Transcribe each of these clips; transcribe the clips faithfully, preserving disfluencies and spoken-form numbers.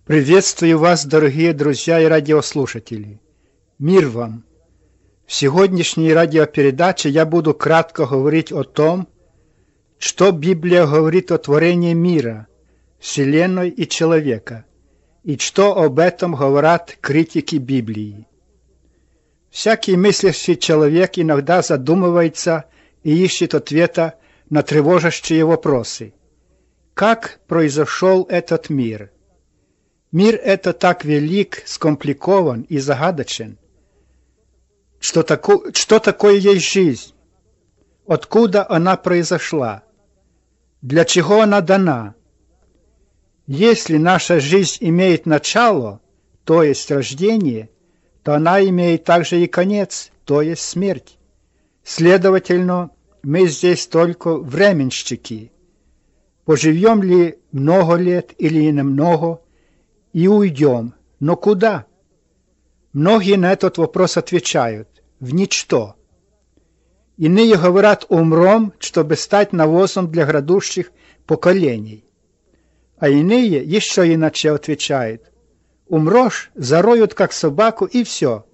Приветствую вас, дорогие друзья и радиослушатели. Мир вам! В сегодняшней радиопередаче я буду кратко говорить о том, что Библия говорит о творении мира, Вселенной и человека, и что об этом говорят критики Библии. Всякий мыслящий человек иногда задумывается и ищет ответа на тревожащие вопросы. Как произошел этот мир? Мир это так велик, скомпликован и загадочен. Что, тако, что такое есть жизнь? Откуда она произошла? Для чего она дана? Если наша жизнь имеет начало, то есть рождение, то она имеет также и конец, то есть смерть. Следовательно, мы здесь только временщики. Поживем ли много лет или немного, и уйдем. Но куда? Многие на этот вопрос отвечают – в ничто. Иные говорят «умрем, чтобы стать навозом для грядущих поколений». А иные еще иначе отвечают – «умрешь, зароют как собаку и все».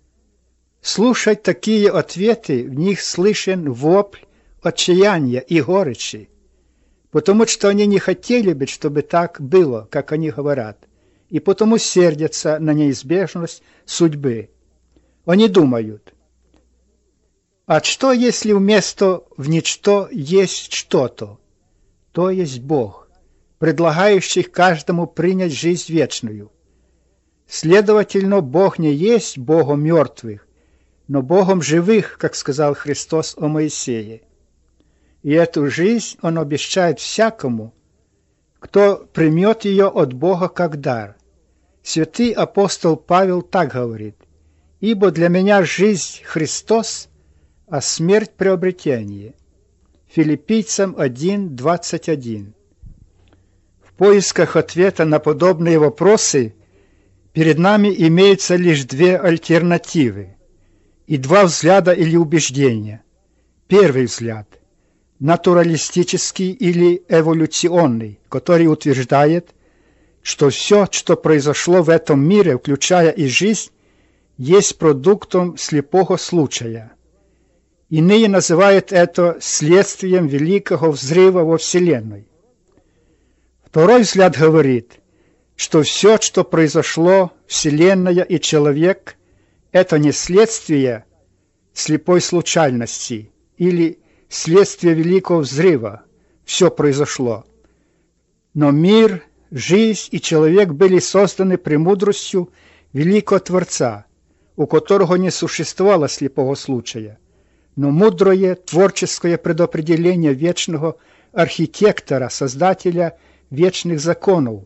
Слушать такие ответы, в них слышен вопль отчаяния и горечи, потому что они не хотели бы, чтобы так было, как они говорят, и потому сердятся на неизбежность судьбы. Они думают, а что, если вместо «в ничто» есть что-то, то есть Бог, предлагающий каждому принять жизнь вечную? Следовательно, Бог не есть Богом мертвых, но Богом живых, как сказал Христос о Моисее. И эту жизнь Он обещает всякому, кто примет ее от Бога как дар. Святый апостол Павел так говорит: «Ибо для меня жизнь Христос, а смерть приобретение». Филиппийцам один, двадцать один. В поисках ответа на подобные вопросы перед нами имеются лишь две альтернативы и два взгляда или убеждения. Первый взгляд – натуралистический или эволюционный, который утверждает, что все, что произошло в этом мире, включая и жизнь, есть продуктом слепого случая. Иные называют это следствием великого взрыва во Вселенной. Второй взгляд говорит, что все, что произошло, Вселенная и человек, это не следствие слепой случайности или следствие великого взрыва, все произошло. Но мир, жизнь и человек были созданы премудростью великого Творца, у которого не существовало слепого случая, но мудрое творческое предопределение вечного архитектора, создателя вечных законов,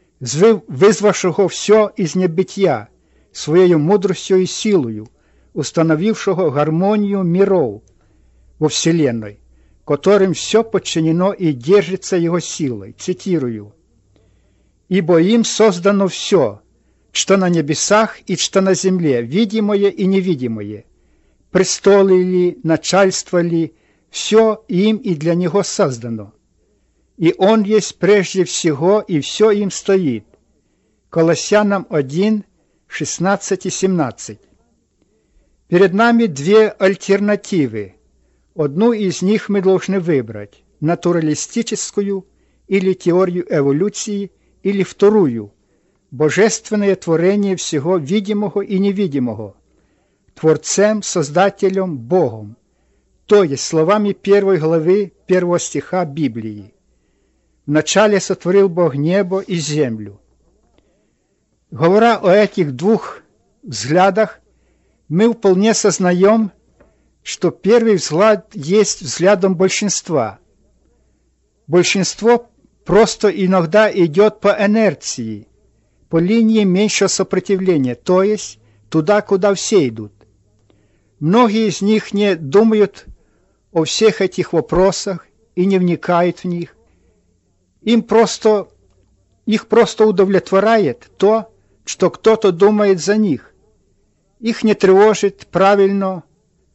вызвавшего все из небытия своей мудростью и силою, установившего гармонию миров во Вселенной, которым все подчинено и держится его силой. Цитирую: «Ибо им создано все, что на небесах и что на земле, видимое и невидимое, престолы ли, начальство ли, все им и для него создано. И он есть прежде всего, и все им стоит». Колоссянам один, шестнадцать и семнадцать. Перед нами две альтернативы. Одну из них мы должны выбрать – натуралистическую или теорию эволюции, или вторую – божественное творение всего видимого и невидимого, Творцем, Создателем, Богом, то есть словами первой главы первого стиха Библии. «Вначале сотворил Бог небо и землю». Говоря о этих двух взглядах, мы вполне сознаем, что первый взгляд есть взглядом большинства. Большинство просто иногда идет по инерции, по линии меньшего сопротивления, то есть туда, куда все идут. Многие из них не думают о всех этих вопросах и не вникают в них. Им просто, их просто удовлетворяет то, что кто-то думает за них. Их не тревожит, правильно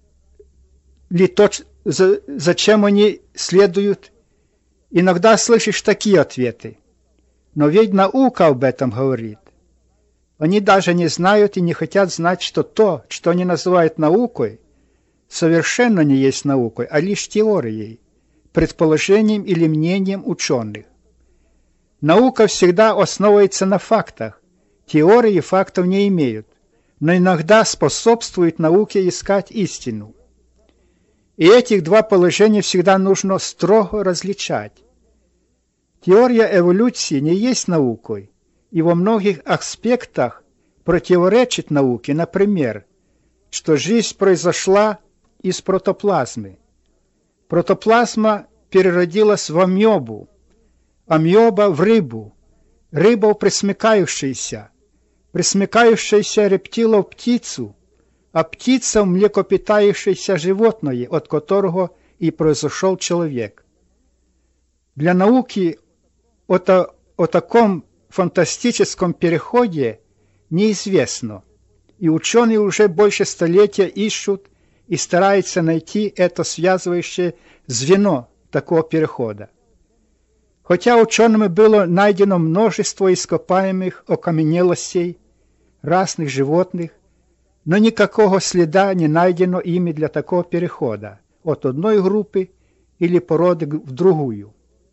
ли то, зачем они следуют. Иногда слышишь такие ответы. Но ведь наука об этом говорит. Они даже не знают и не хотят знать, что то, что они называют наукой, совершенно не есть наукой, а лишь теорией, предположением или мнением ученых. Наука всегда основывается на фактах, теории фактов не имеют, но иногда способствуют науке искать истину. И этих два положения всегда нужно строго различать. Теория эволюции не есть наукой, и во многих аспектах противоречит науке, например, что жизнь произошла из протоплазмы. Протоплазма переродилась в амебу, амеба в рыбу, рыба в пресмыкающуюся, пресмыкающаяся рептила в птицу, а птица в млекопитающееся животное, от которого и произошел человек. Для науки о, то, о таком фантастическом переходе неизвестно, и ученые уже больше столетия ищут и стараются найти это связывающее звено такого перехода. Хотя учеными было найдено множество ископаемых окаменелостей разных животных, но никакого следа не найдено ими для такого перехода от одной группы или породы в другую.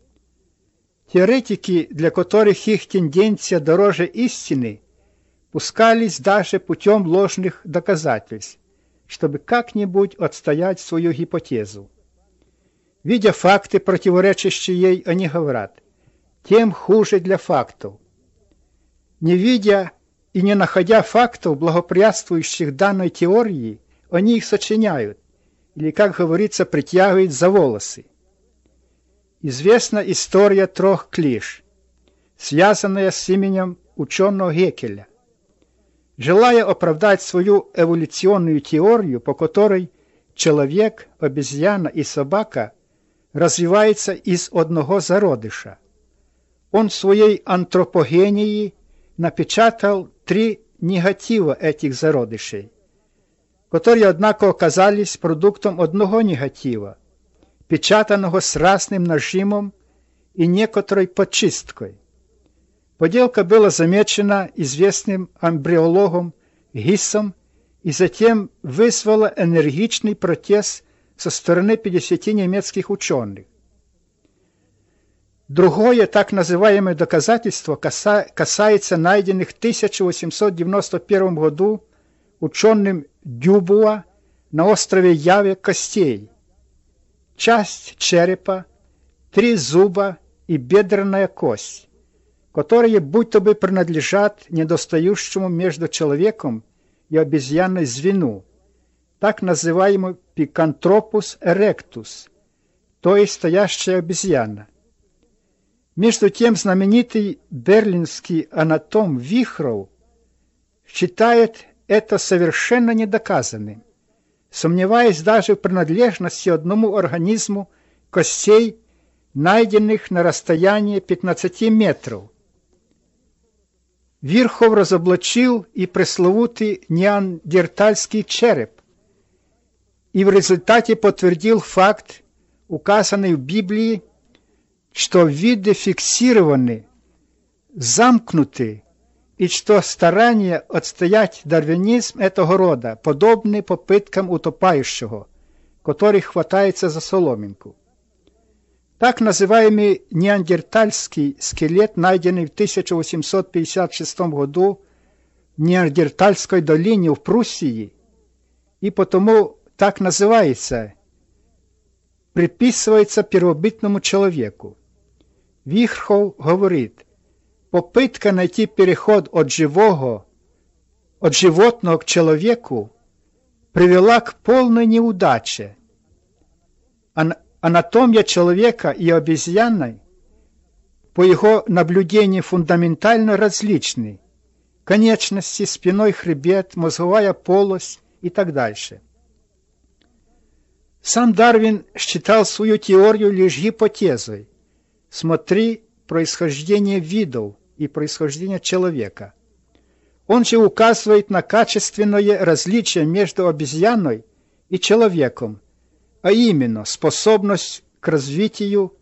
Теоретики, для которых их тенденция дороже истины, пускались даже путем ложных доказательств, чтобы как-нибудь отстоять свою гипотезу. Видя факты, противоречащие ей, они говорят, тем хуже для фактов. Не видя и не находя фактов, благоприятствующих данной теории, они их сочиняют, или, как говорится, притягивают за волосы. Известна история трех клиш, связанная с именем ученого Геккеля. Желая оправдать свою эволюционную теорию, по которой человек, обезьяна и собака развиваются из одного зародыша, он в своей антропогении напечатал три негатива этих зародышей, которые, однако, оказались продуктом одного негатива, печатанного с разным нажимом и некоторой подчисткой. Поделка была замечена известным эмбриологом Гиссом и затем вызвала энергичный протест со стороны пятидесяти немецких ученых. Другое так называемое доказательство касается найденных в тысяча восемьсот девяносто первом году ученым Дюбуа на острове Яве костей, часть черепа, три зуба и бедренная кость, которые будто бы принадлежат недостающему между человеком и обезьяной звену, так называемый Пикантропус эректус, то есть стоящая обезьяна. Между тем знаменитый берлинский анатом Вихров считает это совершенно недоказанным, сомневаясь даже в принадлежности одному организму костей, найденных на расстоянии пятнадцати метров. Вихров разоблачил и пресловутый неандертальский череп, и в результате подтвердил факт, указанный в Библии, что виды фиксированы, замкнуты, и что старания отстоять дарвинизм этого рода подобны попыткам утопающего, который хватается за соломинку. Так называемый неандертальский скелет, найденный в тысяча восемьсот пятьдесят шестом году в Неандертальской долине в Пруссии, и потому так называется, приписывается первобытному человеку. Вихров говорит, попытка найти переход от живого, от животного к человеку привела к полной неудаче. Анатомия человека и обезьяны, по его наблюдению, фундаментально различны. Конечности, спинной хребет, мозговая полость и так дальше. Сам Дарвин считал свою теорию лишь гипотезой. Смотри происхождение видов и происхождение человека. Он же указывает на качественное различие между обезьяной и человеком, а именно способность к развитию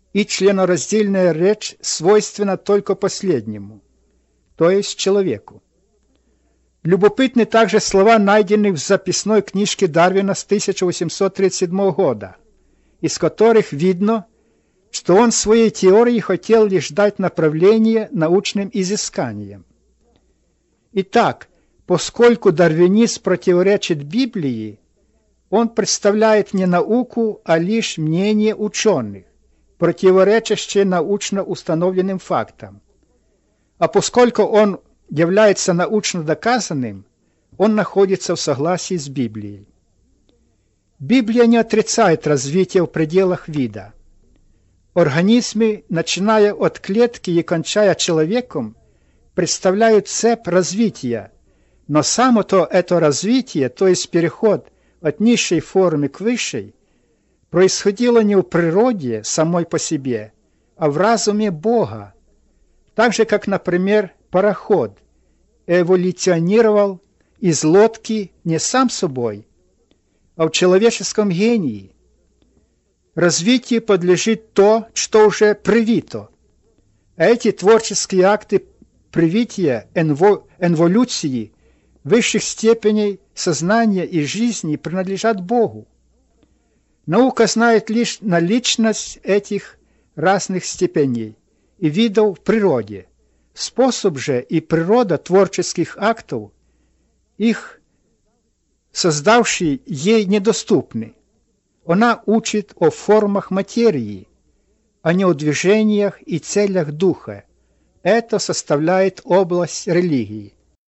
и членораздельная речь свойственна только последнему, то есть человеку. Любопытны также слова, найденные в записной книжке Дарвина с тысяча восемьсот тридцать седьмого года, из которых видно, что он своей теорией хотел лишь дать направление научным изысканиям. Итак, поскольку дарвинизм противоречит Библии, он представляет не науку, а лишь мнение ученых, противоречащее научно установленным фактам. А поскольку он является научно доказанным, он находится в согласии с Библией. Библия не отрицает развитие в пределах вида. Организмы, начиная от клетки и кончая человеком, представляют цепь развития, но само то это развитие, то есть переход от низшей формы к высшей, происходило не в природе самой по себе, а в разуме Бога, так же, как, например, пароход эволюционировал из лодки не сам собой, а в человеческом гении. Развитию подлежит то, что уже привито. Эти творческие акты привития, эволюции высших степеней сознания и жизни принадлежат Богу. Наука знает лишь наличность этих разных степеней и видов в природе. Способ же и природа творческих актов, их создавшие, ей недоступны. Она учит о формах материи, а не о движениях и целях духа. Это составляет область религии.